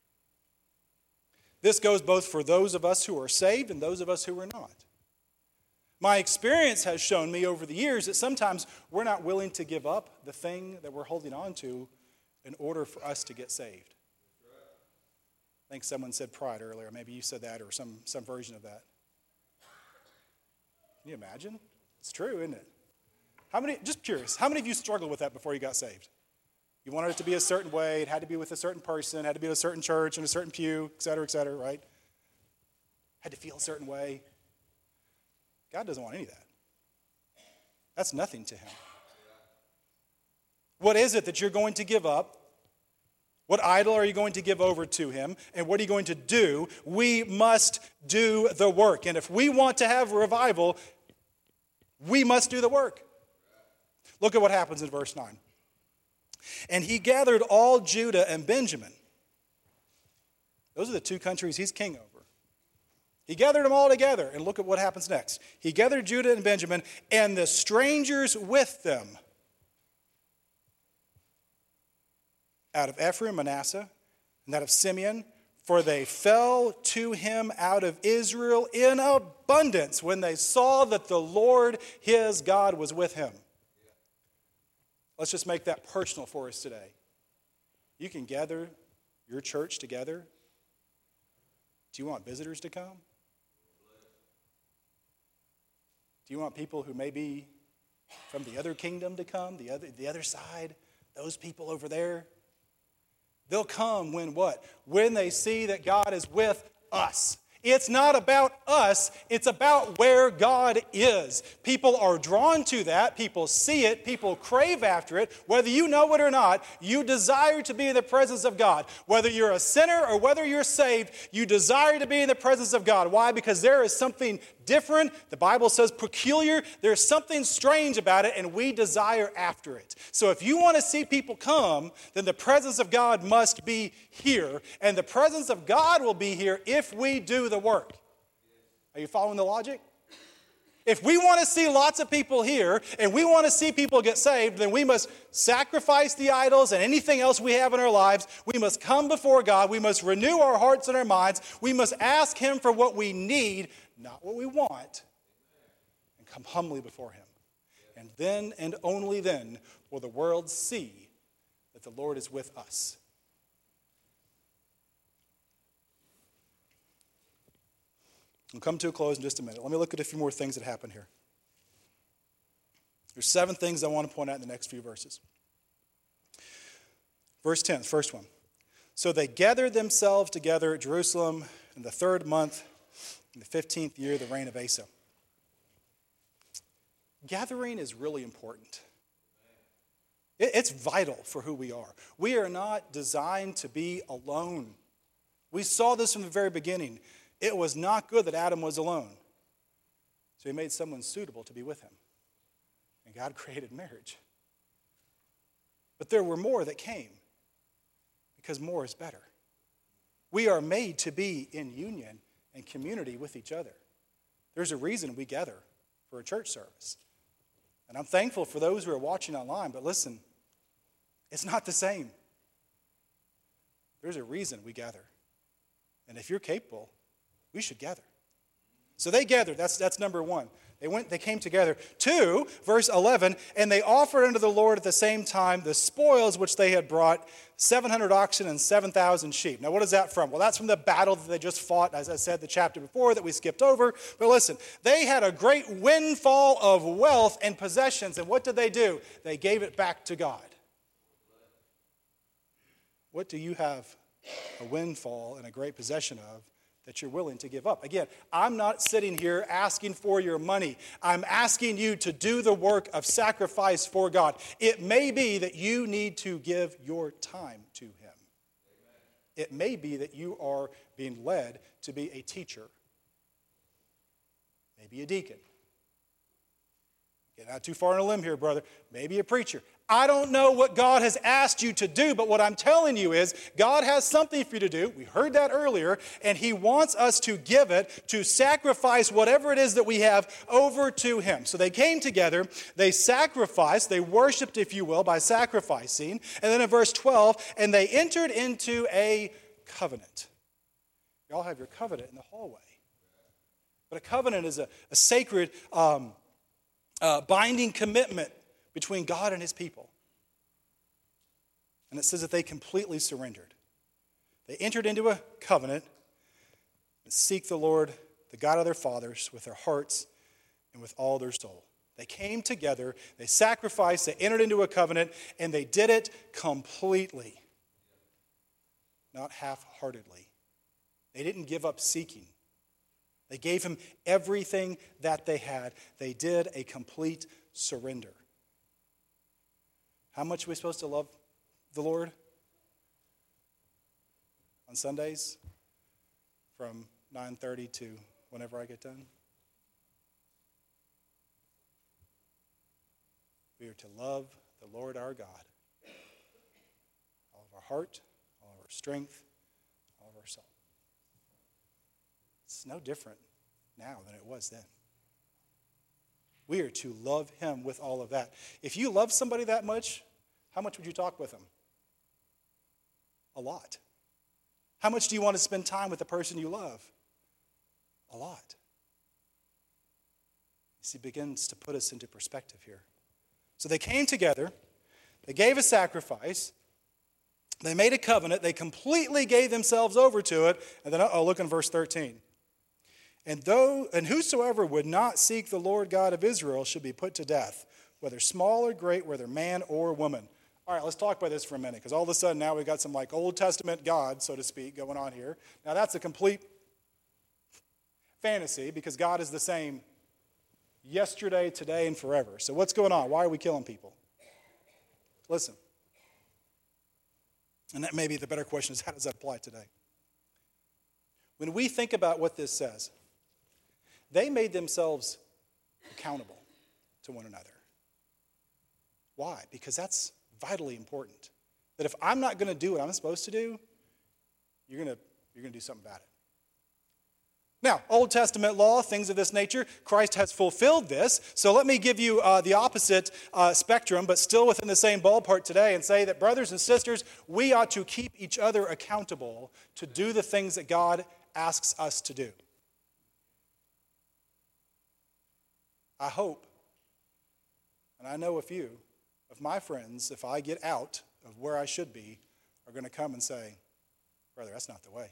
S3: This goes both for those of us who are saved and those of us who are not. My experience has shown me over the years that sometimes we're not willing to give up the thing that we're holding on to in order for us to get saved. I think someone said pride earlier. Maybe you said that or some, some version of that. Can you imagine? It's true, isn't it? How many, just curious, how many of you struggled with that before you got saved? You wanted it to be a certain way, it had to be with a certain person, it had to be in a certain church, in a certain pew, et cetera, et cetera, right? Had to feel a certain way. God doesn't want any of that. That's nothing to him. What is it that you're going to give up? What idol are you going to give over to him? And what are you going to do? We must do the work. And if we want to have revival, we must do the work. Look at what happens in verse nine. And he gathered all Judah and Benjamin. Those are the two countries he's king over. He gathered them all together. And look at what happens next. He gathered Judah and Benjamin and the strangers with them out of Ephraim, Manasseh, and out of Simeon, for they fell to him out of Israel in abundance when they saw that the Lord his God was with him. Let's just make that personal for us today. You can gather your church together. Do you want visitors to come? Do you want people who may be from the other kingdom to come, the other, the other side, those people over there? They'll come when what? When they see that God is with us. It's not about us, it's about where God is. People are drawn to that, people see it, people crave after it. Whether you know it or not, you desire to be in the presence of God. Whether you're a sinner or whether you're saved, you desire to be in the presence of God. Why? Because there is something different, the Bible says peculiar, there's something strange about it, and we desire after it. So if you want to see people come, then the presence of God must be here, and the presence of God will be here if we do the work. Are you following the logic? If we want to see lots of people here, and we want to see people get saved, then we must sacrifice the idols and anything else we have in our lives. We must come before God. We must renew our hearts and our minds. We must ask him for what we need, not what we want, and come humbly before him. And then and only then will the world see that the Lord is with us. We'll come to a close in just a minute. Let me look at a few more things that happen here. There's seven things I want to point out in the next few verses. Verse ten, first one. So they gathered themselves together at Jerusalem in the third month, in the fifteenth year of the reign of Asa. Gathering is really important. It's vital for who we are. We are not designed to be alone. We saw this from the very beginning. It was not good that Adam was alone. So he made someone suitable to be with him. And God created marriage. But there were more that came, because more is better. We are made to be in union and community with each other. There's a reason we gather for a church service. And I'm thankful for those who are watching online, but listen, it's not the same. There's a reason we gather. And if you're capable, we should gather. So they gathered. That's, that's number one. They went, they came together. Two, verse eleven, and they offered unto the Lord at the same time the spoils which they had brought, seven hundred oxen and seven thousand sheep. Now what is that from? Well, that's from the battle that they just fought, as I said, the chapter before that we skipped over. But listen, they had a great windfall of wealth and possessions. And what did they do? They gave it back to God. What do you have a windfall and a great possession of that you're willing to give up? Again, I'm not sitting here asking for your money. I'm asking you to do the work of sacrifice for God. It may be that you need to give your time to him. Amen. It may be that you are being led to be a teacher, maybe a deacon. Get not too far on a limb here, brother. Maybe a preacher. I don't know what God has asked you to do, but what I'm telling you is God has something for you to do. We heard that earlier, and He wants us to give it, to sacrifice whatever it is that we have over to Him. So they came together, they sacrificed, they worshiped, if you will, by sacrificing. And then in verse twelve, and they entered into a covenant. You all have your covenant in the hallway. But a covenant is a, a sacred um, uh, binding commitment between God and His people. And it says that they completely surrendered. They entered into a covenant and seek the Lord, the God of their fathers, with their hearts and with all their soul. They came together, they sacrificed, they entered into a covenant, and they did it completely, not half-heartedly. They didn't give up seeking. They gave Him everything that they had. They did a complete surrender. How much are we supposed to love the Lord? On Sundays, from nine thirty to whenever I get done. We are to love the Lord our God. All of our heart, all of our strength, all of our soul. It's no different now than it was then. We are to love Him with all of that. If you love somebody that much, how much would you talk with them? A lot. How much do you want to spend time with the person you love? A lot. You see, it begins to put us into perspective here. So they came together, they gave a sacrifice, they made a covenant, they completely gave themselves over to it, and then, oh, look in verse thirteen. And though and whosoever would not seek the Lord God of Israel should be put to death, whether small or great, whether man or woman. All right, let's talk about this for a minute, because all of a sudden now we've got some like Old Testament God, so to speak, going on here. Now that's a complete fantasy, because God is the same yesterday, today, and forever. So what's going on? Why are we killing people? Listen. And that may be the better question is, how does that apply today? When we think about what this says, they made themselves accountable to one another. Why? Because that's vitally important. That if I'm not going to do what I'm supposed to do, you're going to, you're going to do something about it. Now, Old Testament law, things of this nature, Christ has fulfilled this. So let me give you uh, the opposite uh, spectrum, but still within the same ballpark today, and say that brothers and sisters, we ought to keep each other accountable to do the things that God asks us to do. I hope, and I know a few of my friends, if I get out of where I should be, are going to come and say, brother, that's not the way.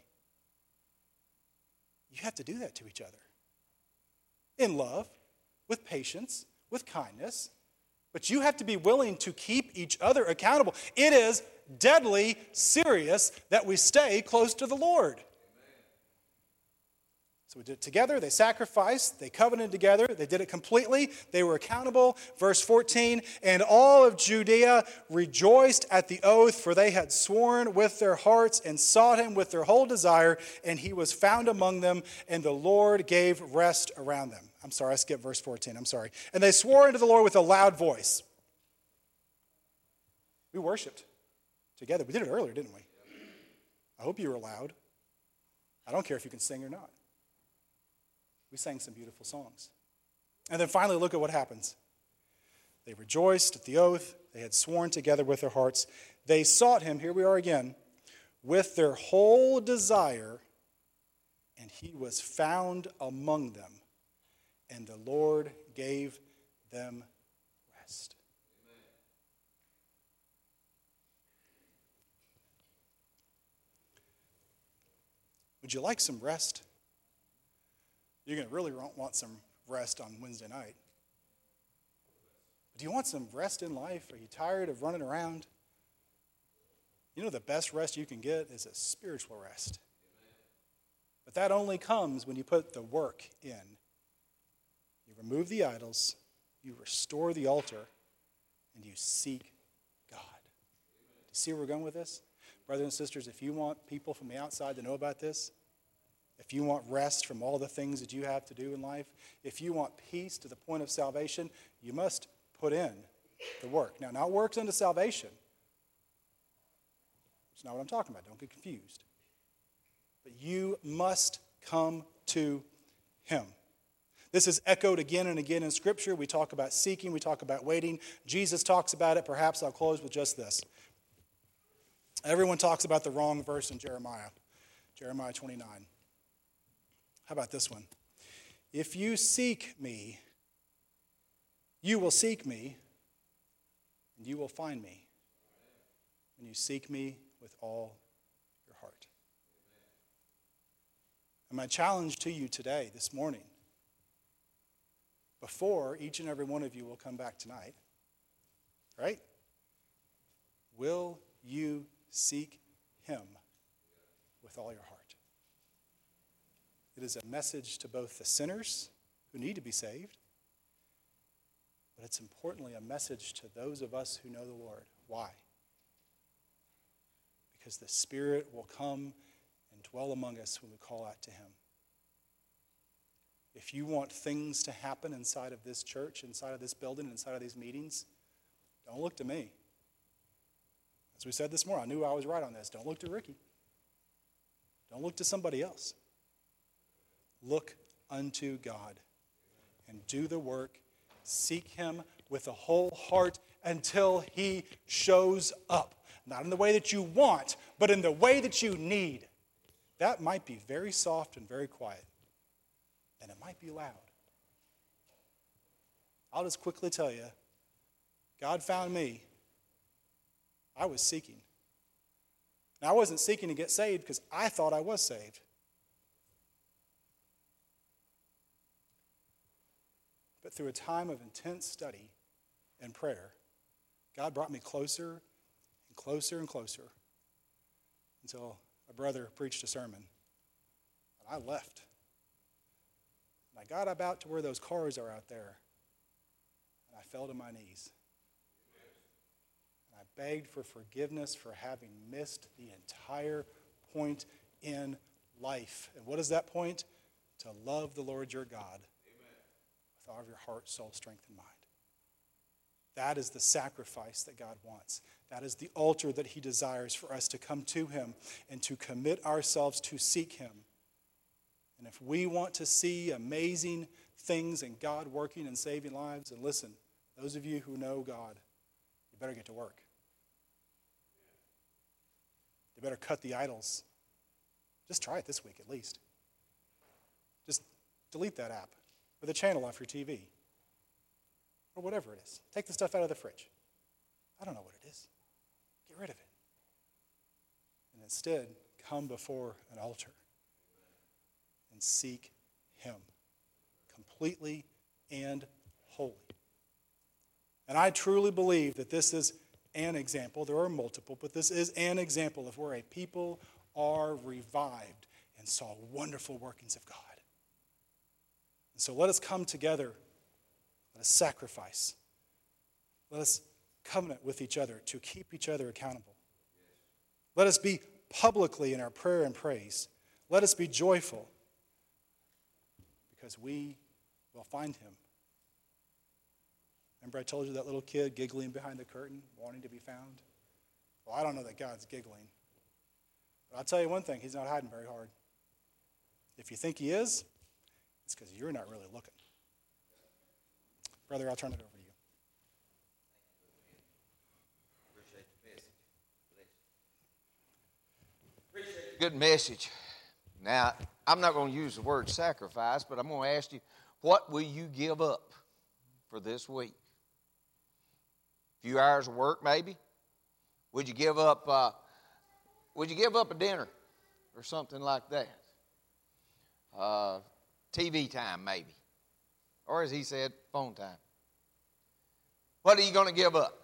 S3: You have to do that to each other. In love, with patience, with kindness. But you have to be willing to keep each other accountable. It is deadly serious that we stay close to the Lord. So we did it together, they sacrificed, they covenanted together, they did it completely, they were accountable. Verse fourteen, and all of Judea rejoiced at the oath, for they had sworn with their hearts and sought Him with their whole desire, and He was found among them, and the Lord gave rest around them. I'm sorry, I skipped verse fourteen, I'm sorry. And they swore unto the Lord with a loud voice. We worshiped together. We did it earlier, didn't we? I hope you were loud. I don't care if you can sing or not. We sang some beautiful songs. And then finally, look at what happens. They rejoiced at the oath. They had sworn together with their hearts. They sought Him, here we are again, with their whole desire, and He was found among them, and the Lord gave them rest. Would you like some rest? You're going to really want some rest on Wednesday night. Do you want some rest in life? Are you tired of running around? You know the best rest you can get is a spiritual rest. But that only comes when you put the work in. You remove the idols, you restore the altar, and you seek God. Do you see where we're going with this? Brothers and sisters, if you want people from the outside to know about this, if you want rest from all the things that you have to do in life, if you want peace to the point of salvation, you must put in the work. Now, not works unto salvation. That's not what I'm talking about. Don't get confused. But you must come to him. This is echoed again and again in Scripture. We talk about seeking. We talk about waiting. Jesus talks about it. Perhaps I'll close with just this. Everyone talks about the wrong verse in Jeremiah. Jeremiah twenty-nine. How about this one? If you seek me, you will seek me, and you will find me when you seek me with all your heart. And my challenge to you today, this morning, before each and every one of you will come back tonight, right? Will you seek him with all your heart? It is a message to both the sinners who need to be saved, but it's importantly a message to those of us who know the Lord. Why? Because the Spirit will come and dwell among us when we call out to him. If you want things to happen inside of this church, inside of this building, inside of these meetings, don't look to me. As we said this morning, I knew I was right on this. Don't look to Ricky. Don't look to somebody else. Look unto God and do the work. Seek him with a whole heart until he shows up. Not in the way that you want, but in the way that you need. That might be very soft and very quiet. And it might be loud. I'll just quickly tell you, God found me. I was seeking. Now, I wasn't seeking to get saved because I thought I was saved. But through a time of intense study and prayer, God brought me closer and closer and closer until a brother preached a sermon. And I left. And I got about to where those cars are out there. And I fell to my knees. And I begged for forgiveness for having missed the entire point in life. And what is that point? To love the Lord your God with all of your heart, soul, strength, and mind. That is the sacrifice that God wants. That is the altar that he desires for us to come to him and to commit ourselves to seek him. And if we want to see amazing things in God working and saving lives, and listen, those of you who know God, you better get to work. You better cut the idols. Just try it this week at least. Just delete that app or the channel off your T V. Or whatever it is. Take the stuff out of the fridge. I don't know what it is. Get rid of it. And instead, come before an altar and seek him completely and wholly. And I truly believe that this is an example. There are multiple, but this is an example of where a people are revived and saw wonderful workings of God. And so let us come together. Let us sacrifice. Let us covenant with each other to keep each other accountable. Let us be publicly in our prayer and praise. Let us be joyful because we will find him. Remember I told you that little kid giggling behind the curtain, wanting to be found? Well, I don't know that God's giggling. But I'll tell you one thing, he's not hiding very hard. If you think he is, it's because you're not really looking. Brother, I'll turn it over to you.
S2: Appreciate the message. Appreciate the good message. Now, I'm not going to use the word sacrifice, but I'm going to ask you, what will you give up for this week? A few hours of work, maybe? Would you give up? Uh, would you give up a dinner or something like that? Uh, T V time, maybe. Or as he said, phone time. What are you going to give up?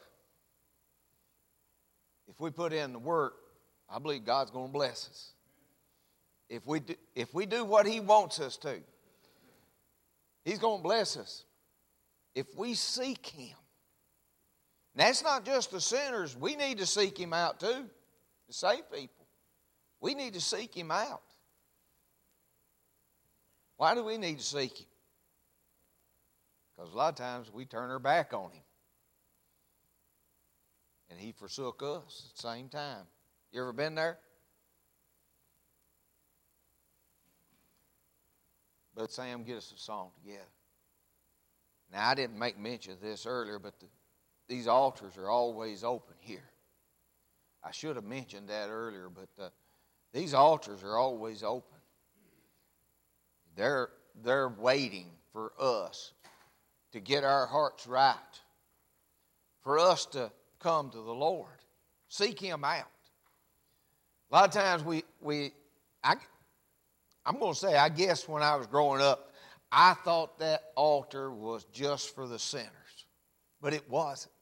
S2: If we put in the work, I believe God's going to bless us. If we do, if we do what he wants us to, he's going to bless us. If we seek him. And that's not just the sinners. We need to seek him out too. The saved people. We need to seek him out. Why do we need to seek him? Because a lot of times we turn our back on him. and he forsook us at the same time. You ever been there? But Sam, get us a song together. Now, I didn't make mention of this earlier, but the, these altars are always open here. I should have mentioned that earlier, but uh, these altars are always open. They're, they're waiting for us to get our hearts right, for us to come to the Lord, seek Him out. A lot of times we, we I, I'm going to say, I guess when I was growing up, I thought that altar was just for the sinners, but it wasn't.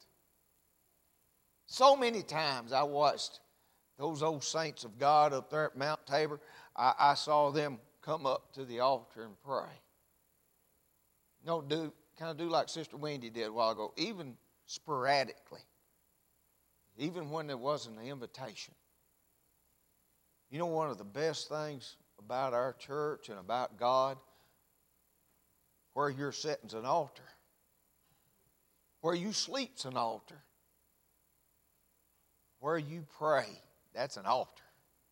S2: So many times I watched those old saints of God up there at Mount Tabor. I, I saw them come up to the altar and pray. You know, do kind of do like Sister Wendy did a while ago, even sporadically, even when there wasn't an invitation. You know, one of the best things about our church and about God, where you're sitting's an altar. Where you sleep's an altar. Where you pray, that's an altar.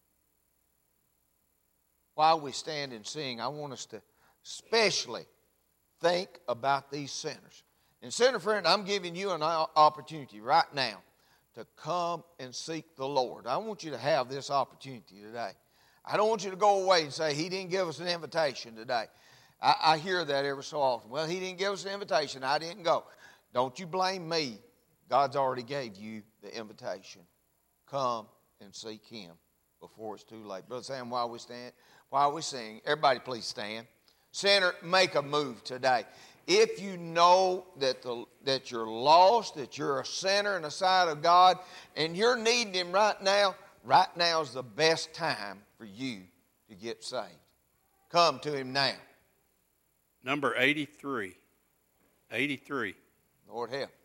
S2: While we stand and sing, I want us to especially think about these sinners. And sinner friend, I'm giving you an opportunity right now to come and seek the Lord. I want you to have this opportunity today. I don't want you to go away and say, He didn't give us an invitation today. I, I hear that every so often. Well, He didn't give us an invitation. I didn't go. Don't you blame me. God's already gave you the invitation. Come and seek Him before it's too late. Brother Sam, while we stand, while we sing, everybody please stand. Sinner, make a move today. If you know that, the, that you're lost, that you're a sinner in the sight of God, and you're needing Him right now, right now is the best time for you to get saved. Come to Him now.
S1: Number eighty-three. eighty-three.
S2: Lord help.